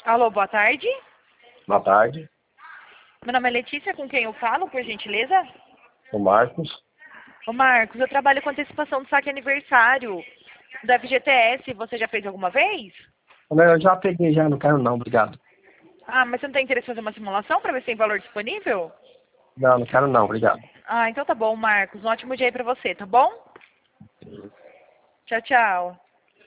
Alô, boa tarde. Boa tarde, Meu nome é Letícia, com quem eu falo, por gentileza? o Marcos. Ô Marcos, eu trabalho com antecipação do saque aniversário da FGTS. Você já fez alguma vez? Eu já peguei já, não quero não, obrigado. Ah, mas você não tem interesse em fazer uma simulação para ver se tem valor disponível? Não, não quero não, obrigado. Ah, então tá bom, Marcos. Um ótimo dia aí pra você, tá bom? Tchau, tchau.